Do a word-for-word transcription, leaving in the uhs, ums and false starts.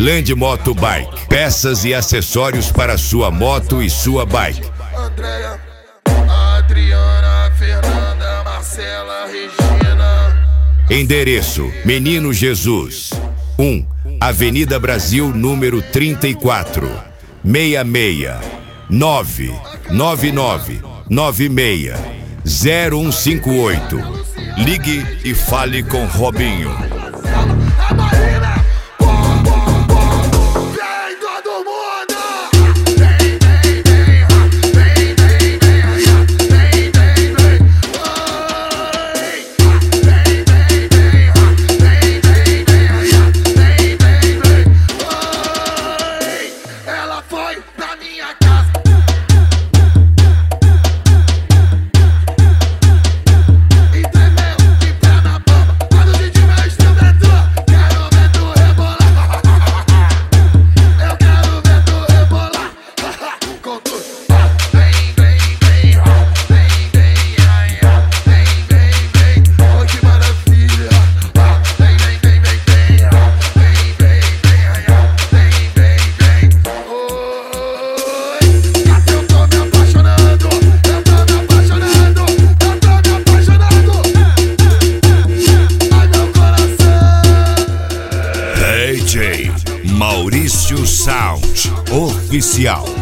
Land Moto Bike. Peças e acessórios para sua moto e sua bike. Andréia, Adriana, Fernanda, Marcela, Regina. Endereço: Menino Jesus, um, Avenida Brasil, número trinta e quatro, seis seis nove nove nove nove seis zero um cinco oito. Ligue e fale com Robinho. D J Maurício Sound Oficial.